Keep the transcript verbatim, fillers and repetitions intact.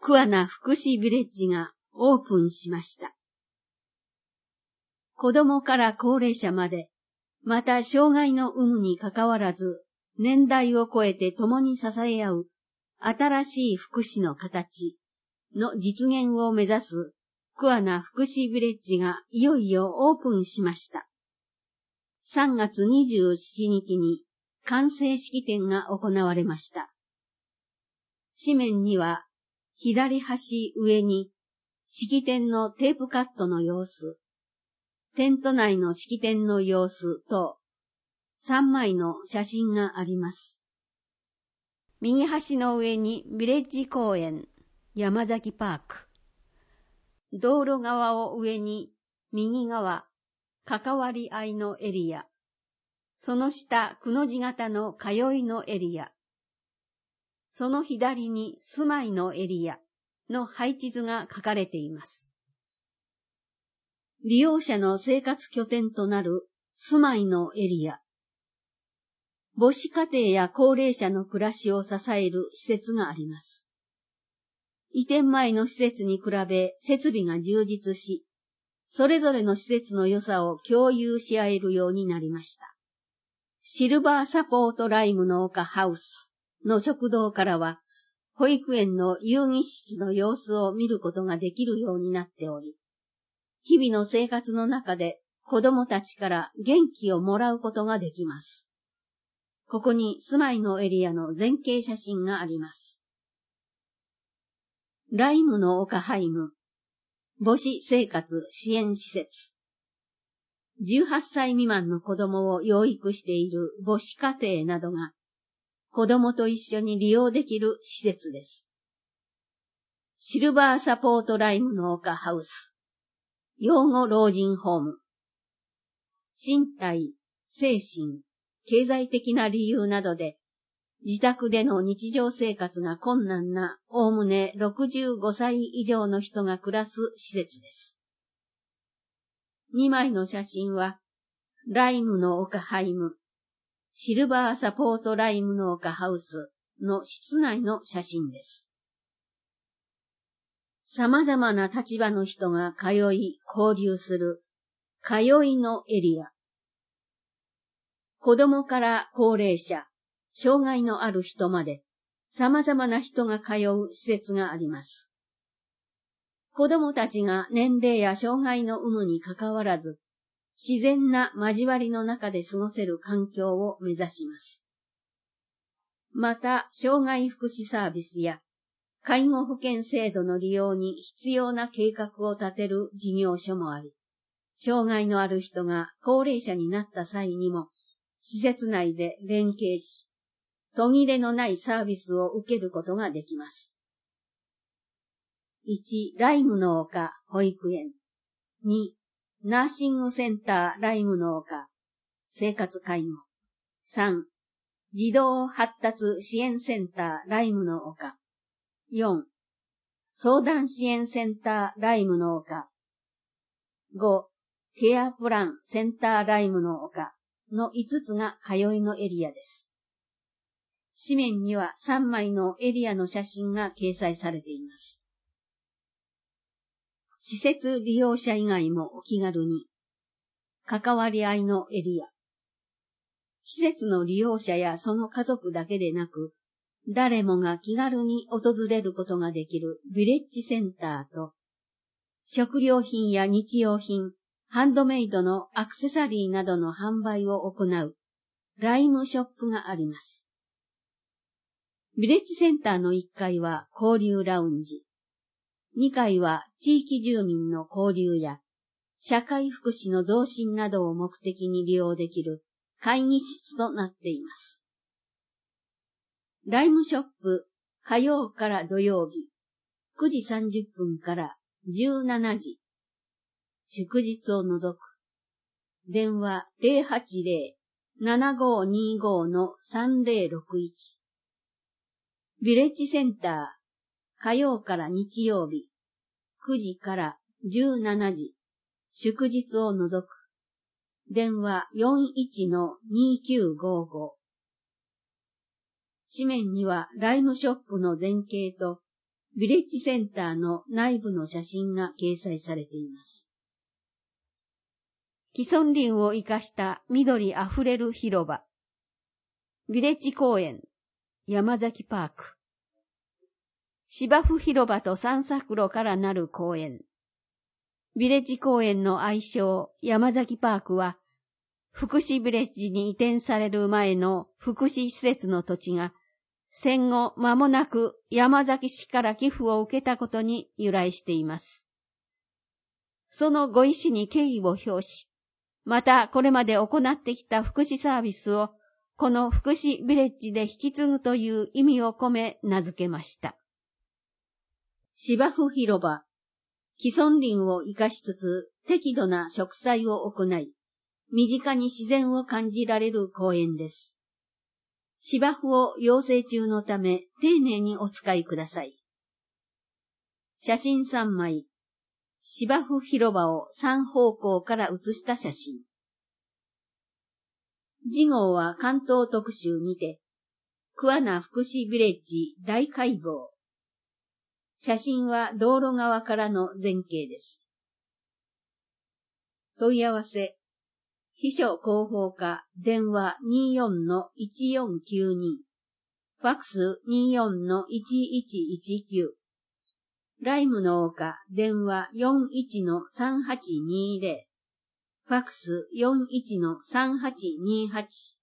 桑名福祉ビレッジがオープンしました。子供から高齢者まで、また障害の有無にかかわらず、年代を超えて共に支え合う新しい福祉の形の実現を目指す桑名福祉ビレッジがいよいよオープンしました。さんがつにじゅうしちにちに完成式典が行われました。紙面には左端上に式典のテープカットの様子、テント内の式典の様子とさんまいの写真があります。右端の上にビレッジ公園、山崎パーク。道路側を上に右側、関わり合いのエリア。その下、くの字型の通いのエリア。その左に住まいのエリアの配置図が書かれています。利用者の生活拠点となる住まいのエリア。母子家庭や高齢者の暮らしを支える施設があります。移転前の施設に比べ設備が充実し、それぞれの施設の良さを共有し合えるようになりました。シルバーサポートライムの丘ハウスの食堂からは、保育園の遊戯室の様子を見ることができるようになっており、日々の生活の中で子供たちから元気をもらうことができます。ここに住まいのエリアの全景写真があります。ライムの丘ハイム、母子生活支援施設。じゅうはっさい未満の子供を養育している母子家庭などが、子供と一緒に利用できる施設です。シルバーサポートライムの丘ハウス。養護老人ホーム。身体、精神、経済的な理由などで、自宅での日常生活が困難な、おおむねろくじゅうごさい以上の人が暮らす施設です。にまいの写真は、ライムの丘ハイム、シルバーサポートライムの丘ハウスの室内の写真です。様々な立場の人が通い、交流する、通いのエリア。子供から高齢者、障害のある人まで、様々な人が通う施設があります。子供たちが年齢や障害の有無にかかわらず、自然な交わりの中で過ごせる環境を目指します。また、障害福祉サービスや、介護保険制度の利用に必要な計画を立てる事業所もあり、障害のある人が高齢者になった際にも、施設内で連携し、途切れのないサービスを受けることができます。いち. ライムの丘保育園。に. ナーシングセンターライムの丘生活介護。さん. 児童発達支援センターライムの丘。よん. 相談支援センターライムの丘。ご. ケアプランセンターライムの丘のいつつが通いのエリアです。紙面にはさんまいのエリアの写真が掲載されています。施設利用者以外もお気軽に、関わり合いのエリア。施設の利用者やその家族だけでなく、誰もが気軽に訪れることができるビレッジセンターと、食料品や日用品、ハンドメイドのアクセサリーなどの販売を行うライムショップがあります。ビレッジセンターのいっかいは交流ラウンジ、にかいは地域住民の交流や社会福祉の増進などを目的に利用できる会議室となっています。ライムショップ、火曜から土曜日、くじさんじゅっぷんからじゅうしちじ、祝日を除く。電話 ゼロはちゼロ ななごーにーごー のさんぜろろくいち。ビレッジセンター、火曜から日曜日、くじからじゅうしちじ、祝日を除く。電話 よんいちのにきゅうごーごー。紙面にはライムショップの全景とビレッジセンターの内部の写真が掲載されています。既存林を生かした緑あふれる広場。ビレッジ公園、山崎パーク。芝生広場と散策路からなる公園。ビレッジ公園の愛称、山崎パークは、福祉ビレッジに移転される前の福祉施設の土地が、戦後間もなく山崎市から寄付を受けたことに由来しています。そのご意志に敬意を表し、またこれまで行ってきた福祉サービスをこの福祉ビレッジで引き継ぐという意味を込め名付けました。芝生広場、既存林を生かしつつ適度な植栽を行い、身近に自然を感じられる公園です。芝生を養成中のため丁寧にお使いください。写真さんまい。芝生広場を三方向から写した写真。次号は関東特集にて、桑名福祉ビレッジ大解剖。写真は道路側からの全景です。問い合わせ。秘書広報課電話 にじゅうよんのいちよんきゅうに、ファックス にじゅうよんのいちいちいちきゅう、ライムの丘電話 よんいちのさんはちにーぜろ、ファックス よんいちのさんはちにーはち、